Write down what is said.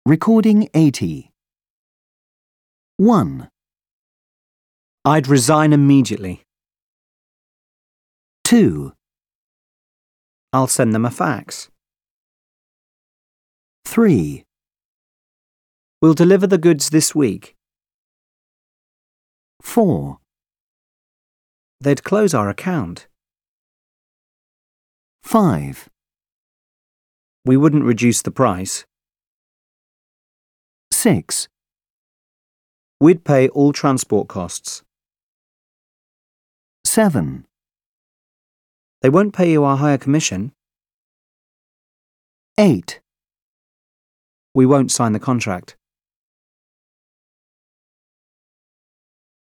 Recording 80. 1, I'd resign immediately. 2, I'll send them a fax. 3, We'll deliver the goods this week. 4, They'd close our account. 5, We wouldn't reduce the price. 6, We'd pay all transport costs. 7, They won't pay you our higher commission. 8. We won't sign the contract.